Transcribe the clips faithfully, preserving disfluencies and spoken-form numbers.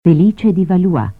Felice di Valois.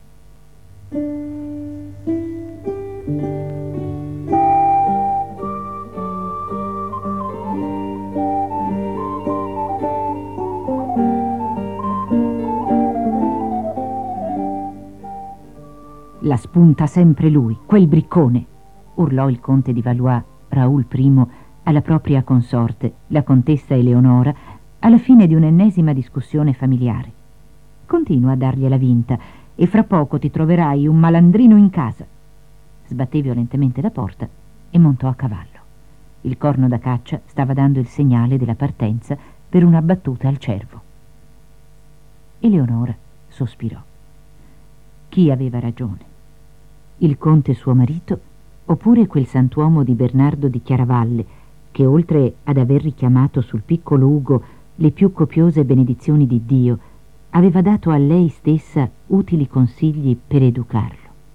La spunta sempre lui, quel briccone, urlò il conte di Valois, Raoul I, alla propria consorte, la contessa Eleonora, alla fine di un'ennesima discussione familiare. Continua a dargliela vinta e fra poco ti troverai un malandrino in casa. Sbatté violentemente la porta e montò a cavallo. Il corno da caccia stava dando il segnale della partenza per una battuta al cervo. Eleonora sospirò. Chi aveva ragione? Il conte suo marito, oppure quel santuomo di Bernardo di Chiaravalle, che oltre ad aver richiamato sul piccolo Ugo le più copiose benedizioni di Dio, aveva dato a lei stessa utili consigli per educarlo.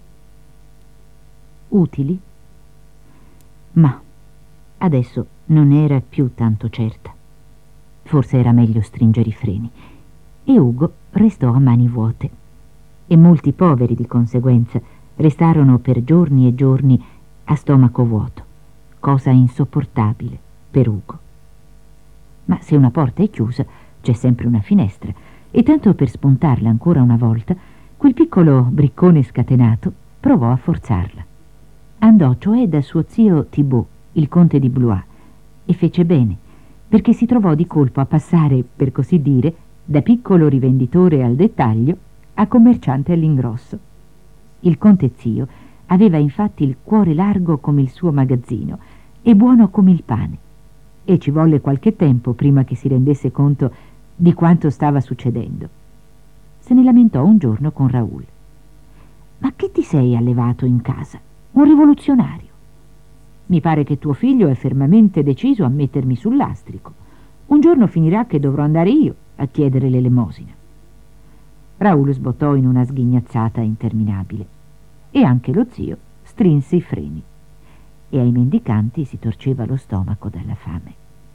Utili? Ma adesso non era più tanto certa. Forse era meglio stringere i freni. E Ugo restò a mani vuote. E molti poveri, di conseguenza, restarono per giorni e giorni a stomaco vuoto, cosa insopportabile per Ugo. Ma se una porta è chiusa, c'è sempre una finestra, e tanto per spuntarla ancora una volta, quel piccolo briccone scatenato provò a forzarla. Andò cioè da suo zio Thibaut, il conte di Blois, e fece bene, perché si trovò di colpo a passare, per così dire, da piccolo rivenditore al dettaglio a commerciante all'ingrosso. Il conte zio aveva infatti il cuore largo come il suo magazzino e buono come il pane, e ci volle qualche tempo prima che si rendesse conto di quanto stava succedendo. Se ne lamentò un giorno con Raoul. «Ma che ti sei allevato in casa? Un rivoluzionario? Mi pare che tuo figlio è fermamente deciso a mettermi sul lastrico. Un giorno finirà che dovrò andare io a chiedere l'elemosina». Raoul sbottò in una sghignazzata interminabile e anche lo zio strinse i freni e ai mendicanti si torceva lo stomaco dalla fame.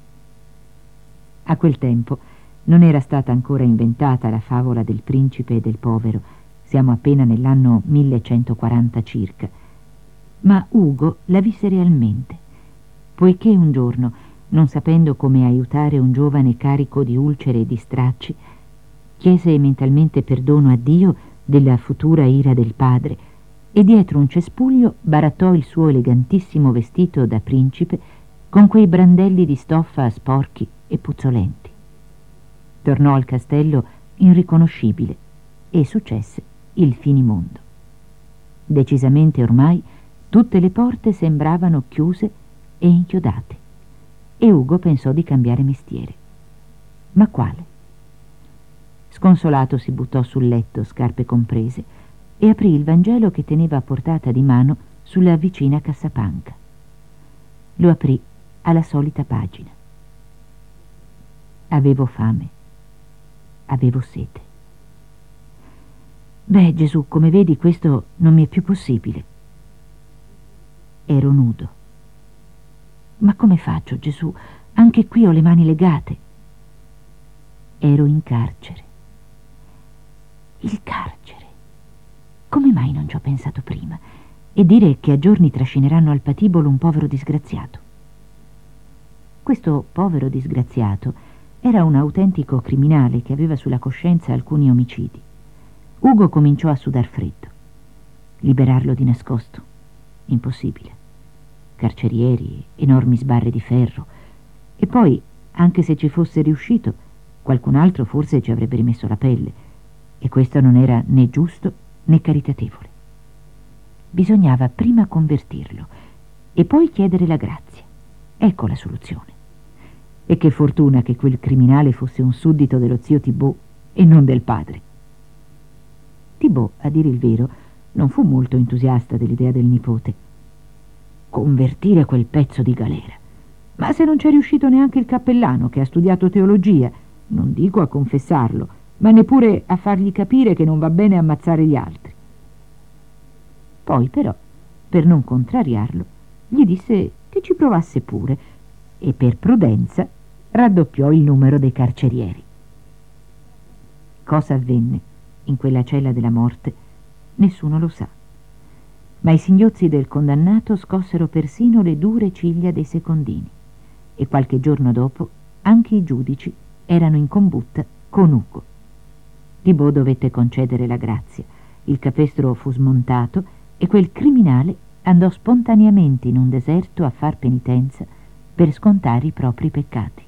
A quel tempo non era stata ancora inventata la favola del principe e del povero, siamo appena nell'anno millecentoquaranta circa, ma Ugo la visse realmente, poiché un giorno, non sapendo come aiutare un giovane carico di ulcere e di stracci, chiese mentalmente perdono a Dio della futura ira del padre e dietro un cespuglio barattò il suo elegantissimo vestito da principe con quei brandelli di stoffa sporchi e puzzolenti. Tornò al castello irriconoscibile e successe il finimondo. Decisamente ormai tutte le porte sembravano chiuse e inchiodate e Ugo pensò di cambiare mestiere. Ma quale? Sconsolato si buttò sul letto, scarpe comprese, e aprì il Vangelo che teneva a portata di mano sulla vicina cassapanca. Lo aprì alla solita pagina. Avevo fame, avevo sete. Beh, Gesù, come vedi, questo non mi è più possibile. Ero nudo. Ma come faccio, Gesù? Anche qui ho le mani legate. Ero in carcere. Il carcere. Come mai non ci ho pensato prima? E dire che a giorni trascineranno al patibolo un povero disgraziato. Questo povero disgraziato era un autentico criminale che aveva sulla coscienza alcuni omicidi. Ugo cominciò a sudar freddo. Liberarlo di nascosto? Impossibile. Carcerieri, enormi sbarre di ferro. E poi, anche se ci fosse riuscito, qualcun altro forse ci avrebbe rimesso la pelle. E questo non era né giusto né caritatevole. Bisognava prima convertirlo e poi chiedere la grazia. Ecco la soluzione. E che fortuna che quel criminale fosse un suddito dello zio Thibaut e non del padre. Thibaut, a dire il vero, non fu molto entusiasta dell'idea del nipote. Convertire quel pezzo di galera. Ma se non c'è riuscito neanche il cappellano che ha studiato teologia, non dico a confessarlo, ma neppure a fargli capire che non va bene ammazzare gli altri. Poi però, per non contrariarlo, gli disse che ci provasse pure e per prudenza raddoppiò il numero dei carcerieri. Cosa avvenne? in quella cella della morte, nessuno lo sa. Ma i singhiozzi del condannato scossero persino le dure ciglia dei secondini e qualche giorno dopo anche i giudici erano in combutta con Ugo. Thibaut dovette concedere la grazia, il capestro fu smontato e quel criminale andò spontaneamente in un deserto a far penitenza per scontare i propri peccati.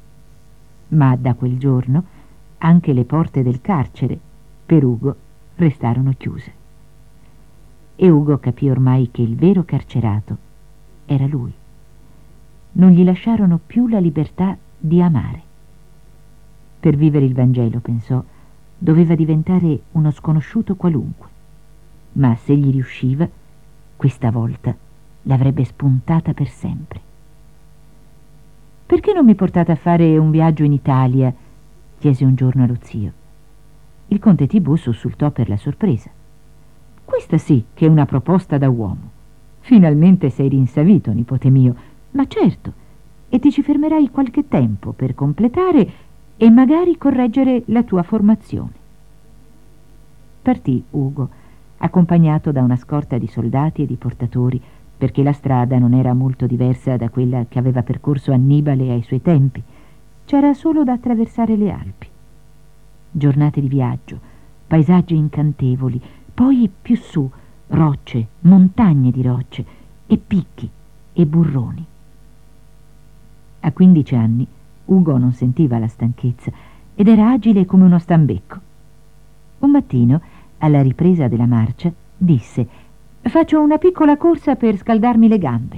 Ma da quel giorno anche le porte del carcere per Ugo restarono chiuse. E Ugo capì ormai che il vero carcerato era lui. Non gli lasciarono più la libertà di amare. Per vivere il Vangelo, pensò, doveva diventare uno sconosciuto qualunque, ma se gli riusciva, questa volta l'avrebbe spuntata per sempre. «Perché non mi portate a fare un viaggio in Italia?» chiese un giorno allo zio. Il conte Thibaut sussultò per la sorpresa. «Questa sì che è una proposta da uomo. Finalmente sei rinsavito, nipote mio, ma certo, e ti ci fermerai qualche tempo per completare e magari correggere la tua formazione». Partì Ugo, accompagnato da una scorta di soldati e di portatori, perché la strada non era molto diversa da quella che aveva percorso Annibale ai suoi tempi. C'era solo da attraversare le Alpi. Giornate di viaggio, paesaggi incantevoli, poi più su rocce, montagne di rocce e picchi e burroni. A quindici anni Ugo non sentiva la stanchezza ed era agile come uno stambecco. Un mattino, alla ripresa della marcia, disse: «Faccio una piccola corsa per scaldarmi le gambe».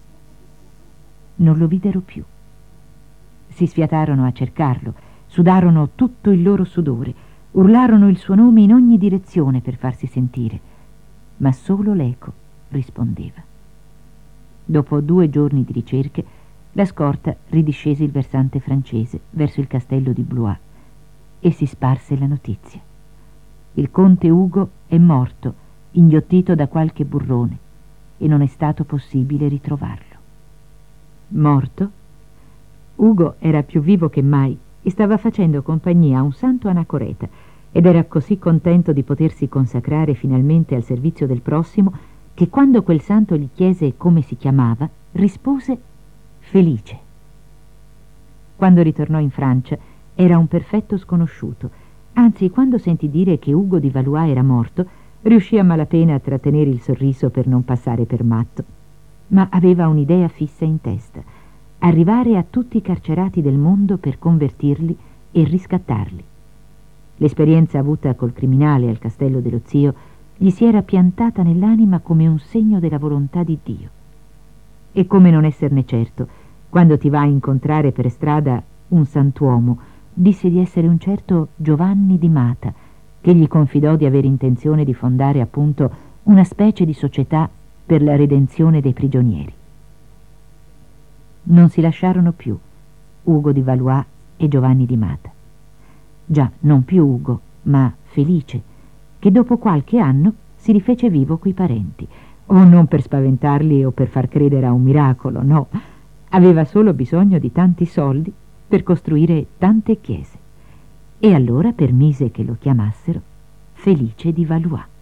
Non lo videro più. Si sfiatarono a cercarlo, sudarono tutto il loro sudore, urlarono il suo nome in ogni direzione per farsi sentire, ma solo l'eco rispondeva. Dopo due giorni di ricerche, la scorta ridiscese il versante francese verso il castello di Blois e si sparse la notizia. Il conte Ugo è morto, inghiottito da qualche burrone, e non è stato possibile ritrovarlo. Morto? Ugo era più vivo che mai e stava facendo compagnia a un santo anacoreta ed era così contento di potersi consacrare finalmente al servizio del prossimo che quando quel santo gli chiese come si chiamava, rispose Felice. Quando ritornò in Francia era un perfetto sconosciuto, anzi quando sentì dire che Ugo di Valois era morto riuscì a malapena a trattenere il sorriso per non passare per matto, ma aveva un'idea fissa in testa: arrivare a tutti i carcerati del mondo per convertirli e riscattarli. L'esperienza avuta col criminale al castello dello zio gli si era piantata nell'anima come un segno della volontà di Dio. E come non esserne certo, quando ti va a incontrare per strada un santuomo, disse di essere un certo Giovanni di Mata, che gli confidò di avere intenzione di fondare appunto una specie di società per la redenzione dei prigionieri. Non si lasciarono più Ugo di Valois e Giovanni di Mata. Già, non più Ugo, ma Felice, che dopo qualche anno si rifece vivo coi parenti, o non per spaventarli o per far credere a un miracolo, no, aveva solo bisogno di tanti soldi per costruire tante chiese, e allora permise che lo chiamassero Felice di Valois.